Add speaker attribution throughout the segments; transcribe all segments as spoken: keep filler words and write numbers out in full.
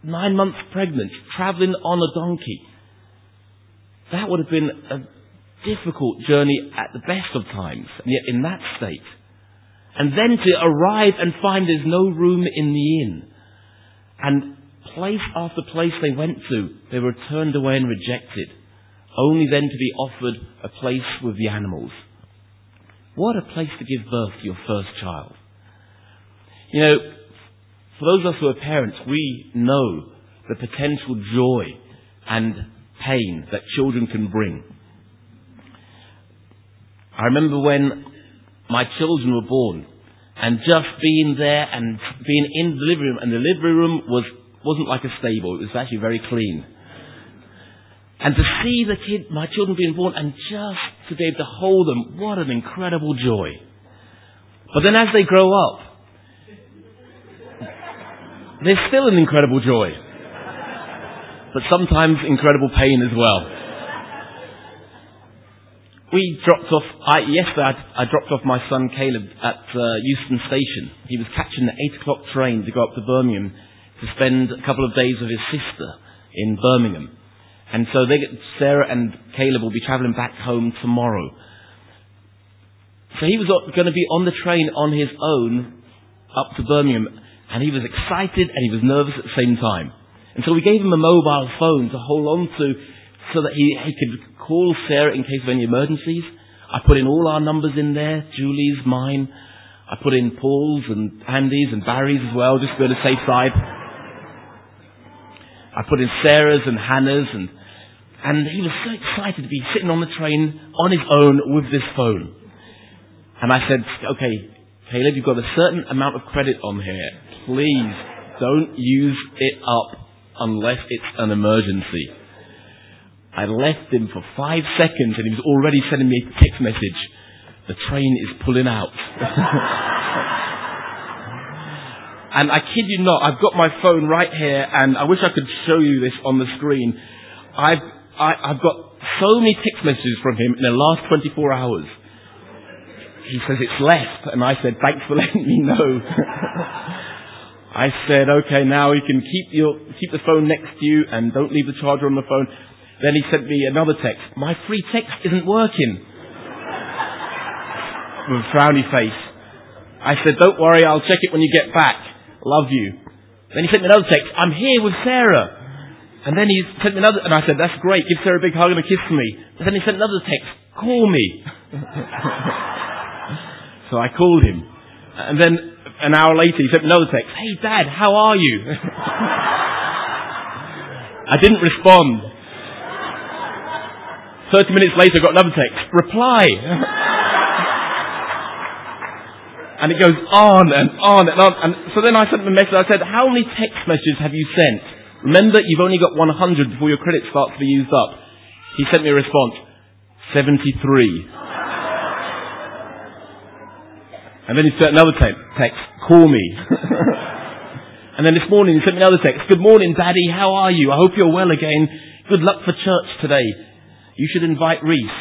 Speaker 1: nine months pregnant, travelling on a donkey. That would have been a difficult journey at the best of times, and yet in that state. And then to arrive and find there's no room in the inn. And place after place they went to, they were turned away and rejected, only then to be offered a place with the animals. What a place to give birth to your first child. You know, for those of us who are parents, we know the potential joy and pain that children can bring. I remember when my children were born, and just being there and being in the delivery room, and the delivery room was, wasn't like a stable, it was actually very clean. And to see the kid, my children being born, and just to be able to hold them, what an incredible joy. But then as they grow up, there's still an incredible joy. But sometimes incredible pain as well. We dropped off, I, yesterday I, I dropped off my son Caleb at uh, Euston Station. He was catching the eight o'clock train to go up to Birmingham to spend a couple of days with his sister in Birmingham. And so they, Sarah and Caleb will be travelling back home tomorrow. So he was going to be on the train on his own up to Birmingham, and he was excited and he was nervous at the same time. And so we gave him a mobile phone to hold on to so that he, he could call Sarah in case of any emergencies. I put in all our numbers in there, Julie's, mine. I put in Paul's and Andy's and Barry's as well, just to go to the safe side. I put in Sarah's and Hannah's, and and he was so excited to be sitting on the train on his own with this phone. And I said, okay, Caleb, you've got a certain amount of credit on here. Please don't use it up unless it's an emergency. I left him for five seconds and he was already sending me a text message. The train is pulling out. And I kid you not, I've got my phone right here, and I wish I could show you this on the screen. I've, I, I've got so many text messages from him in the last twenty-four hours. He says it's left, and I said, thanks for letting me know. I said, okay, now you can keep your keep the phone next to you and don't leave the charger on the phone. Then he sent me another text. My free text isn't working. With a frowny face. I said, don't worry, I'll check it when you get back. Love you. Then he sent me another text. I'm here with Sarah. And then he sent me another, and I said, that's great. Give Sarah a big hug and a kiss for me. And then he sent another text. Call me. So I called him. And then an hour later he sent me another text. Hey Dad, how are you? I didn't respond. Thirty minutes later I got another text. Reply. And it goes on and on and on. And so then I sent him a message. I said, how many text messages have you sent? Remember, you've only got one hundred before your credit starts to be used up. He sent me a response. seventy-three. And then he sent another te- text. Call me. And then this morning he sent me another text. Good morning, Daddy. How are you? I hope you're well again. Good luck for church today. You should invite Reese.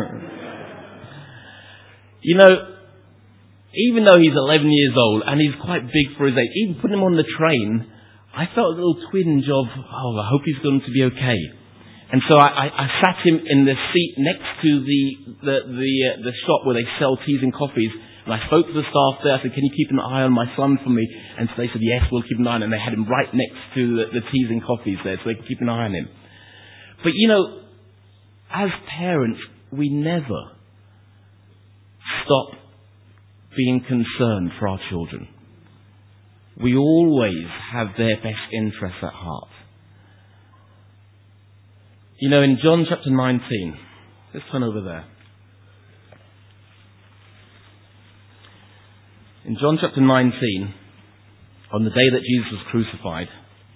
Speaker 1: You know, even though he's eleven years old and he's quite big for his age, even putting him on the train, I felt a little twinge of, oh, I hope he's going to be okay. And so I, I, I sat him in the seat next to the the the, uh, the shop where they sell teas and coffees. And I spoke to the staff there. I said, can you keep an eye on my son for me? And so they said, yes, we'll keep an eye on him. And they had him right next to the, the teas and coffees there so they could keep an eye on him. But you know, as parents, we never stop being concerned for our children. We always have their best interests at heart. You know, in John chapter nineteen, let's turn over there. In John chapter nineteen, on the day that Jesus was crucified,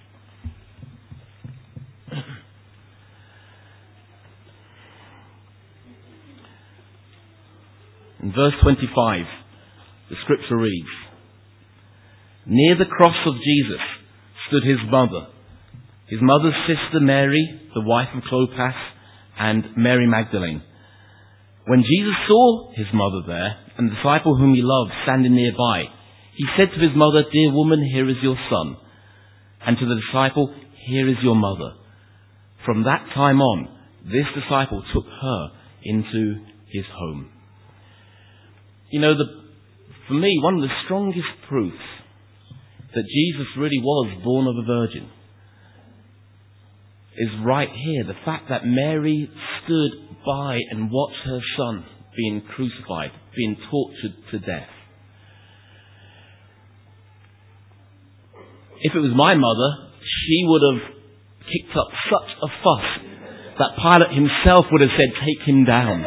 Speaker 1: in verse twenty-five, the scripture reads, near the cross of Jesus stood his mother, his mother's sister Mary, the wife of Clopas, and Mary Magdalene. When Jesus saw his mother there, and the disciple whom he loved standing nearby, he said to his mother, dear woman, here is your son. and to the disciple, here is your mother. From that time on, this disciple took her into his home. You know, the, for me, one of the strongest proofs that Jesus really was born of a virgin is right here. The fact that Mary stood by and watched her son being crucified, being tortured to death. If it was my mother, she would have kicked up such a fuss that Pilate himself would have said, take him down.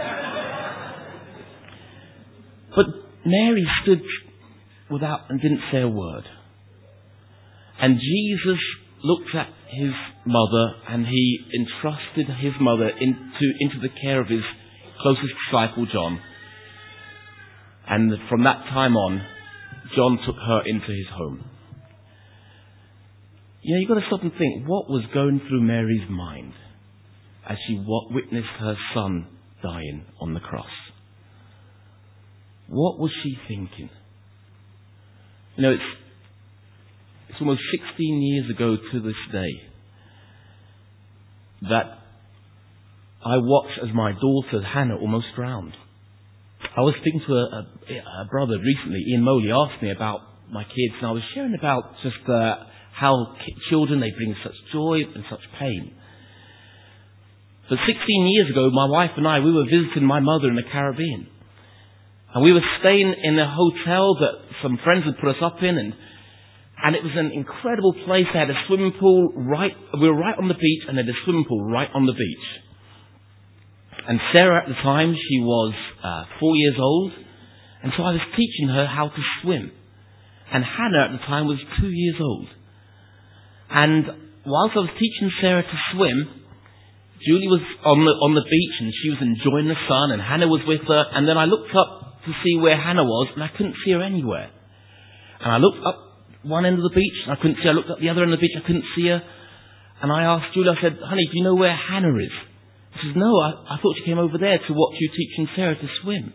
Speaker 1: But Mary stood without and didn't say a word. And Jesus looked at his mother and he entrusted his mother into, into the care of his closest disciple, John. And from that time on, John took her into his home. You know, you've got to stop and think, what was going through Mary's mind as she witnessed her son dying on the cross? What was she thinking? You know, it's, it's almost sixteen years ago to this day that I watched as my daughter Hannah almost drowned. I was speaking to a, a, a brother recently, Ian Moley, asked me about my kids, and I was sharing about just uh, how children, they bring such joy and such pain. But sixteen years ago, my wife and I, we were visiting my mother in the Caribbean. And we were staying in a hotel that some friends had put us up in, and and it was an incredible place. They had a swimming pool right, we were right on the beach, and they had a swimming pool right on the beach. And Sarah at the time, she was uh, four years old, and so I was teaching her how to swim. And Hannah at the time was two years old. And whilst I was teaching Sarah to swim, Julie was on the on the beach and she was enjoying the sun, and Hannah was with her. And then I looked up to see where Hannah was, and I couldn't see her anywhere. And I looked up one end of the beach, and I couldn't see her. I looked up the other end of the beach, I couldn't see her. And I asked Julie, I said, honey, do you know where Hannah is? She says, no, I, I thought she came over there to watch you teaching Sarah to swim.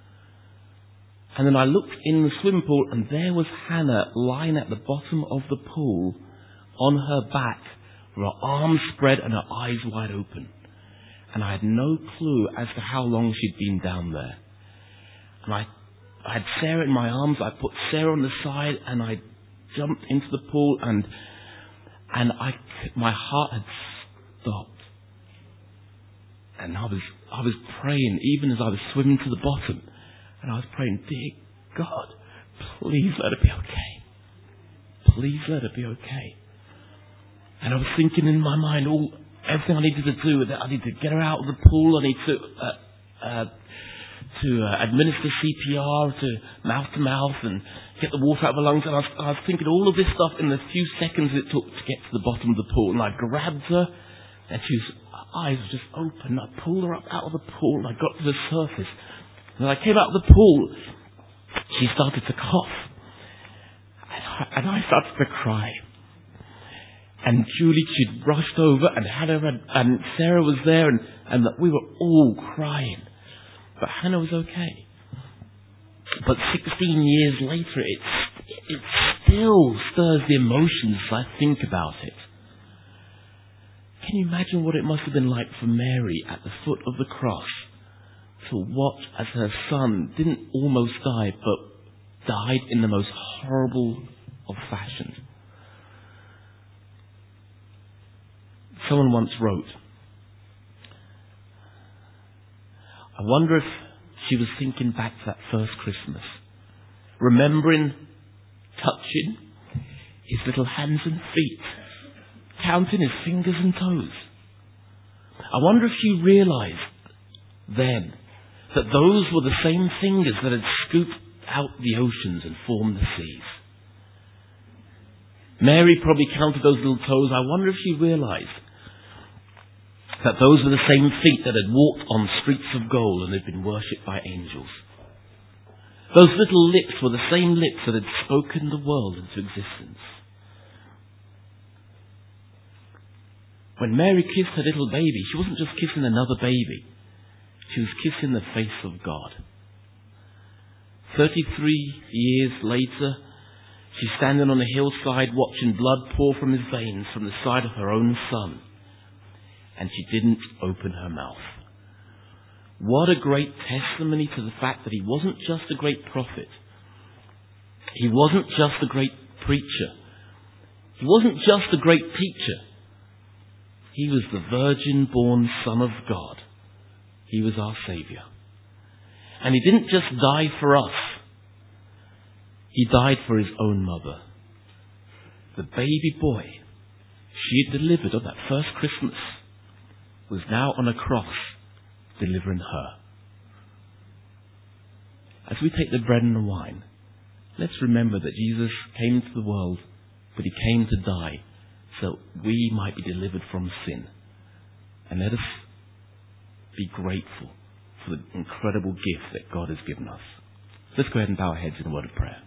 Speaker 1: And then I looked in the swimming pool, and there was Hannah lying at the bottom of the pool on her back, with her arms spread and her eyes wide open. And I had no clue as to how long she'd been down there. And I, I had Sarah in my arms. I put Sarah on the side, and I jumped into the pool, and and I, my heart had stopped. And I was, I was praying, even as I was swimming to the bottom. And I was praying, dear God, please let her be okay. Please let her be okay. And I was thinking in my mind, all everything I needed to do, that I need to get her out of the pool, I need to uh, uh, to uh, administer C P R, to mouth to mouth, and get the water out of her lungs. And I was, I was thinking all of this stuff in the few seconds it took to get to the bottom of the pool. And I grabbed her, and she was, her eyes were just open. I pulled her up out of the pool, and I got to the surface. And when I came out of the pool, she started to cough, and I, and I started to cry. And Julie, she'd rushed over, and Hannah and, and Sarah was there, and, and we were all crying. But Hannah was okay. But sixteen years later, it, it still stirs the emotions as I think about it. Can you imagine what it must have been like for Mary at the foot of the cross to watch as her son didn't almost die, but died in the most horrible of fashions? Someone once wrote, I wonder if she was thinking back to that first Christmas, remembering touching his little hands and feet, counting his fingers and toes. I wonder if she realized then that those were the same fingers that had scooped out the oceans and formed the seas. Mary probably counted those little toes. I wonder if she realized that those were the same feet that had walked on streets of gold and had been worshipped by angels. Those little lips were the same lips that had spoken the world into existence. When Mary kissed her little baby, she wasn't just kissing another baby. She was kissing the face of God. Thirty-three years later, She's standing on a hillside watching blood pour from his veins from the side of her own son. And she didn't open her mouth. What a great testimony to the fact that he wasn't just a great prophet. He wasn't just a great preacher. He wasn't just a great teacher. He was the virgin-born Son of God. He was our Saviour. And he didn't just die for us. He died for his own mother. The baby boy she had delivered on that first Christmas was now on a cross delivering her. As we take the bread and the wine, let's remember that Jesus came into the world, but he came to die so we might be delivered from sin. And let us be grateful for the incredible gift that God has given us. Let's go ahead and bow our heads in a word of prayer.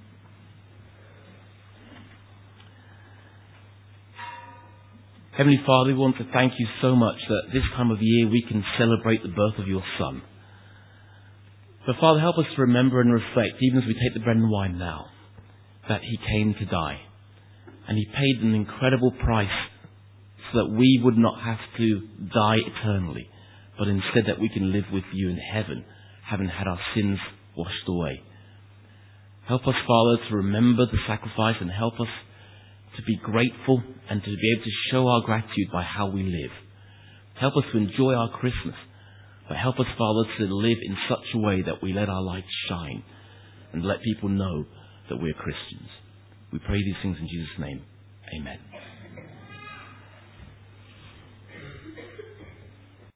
Speaker 1: Heavenly Father, we want to thank you so much that this time of year we can celebrate the birth of your Son. But Father, help us to remember and reflect, even as we take the bread and wine now, that he came to die. And he paid an incredible price so that we would not have to die eternally, but instead that we can live with you in heaven, having had our sins washed away. Help us, Father, to remember the sacrifice and help us to be grateful and to be able to show our gratitude by how we live. Help us to enjoy our Christmas, but help us, Father, to live in such a way that we let our light shine and let people know that we're Christians. We pray these things in Jesus' name. Amen.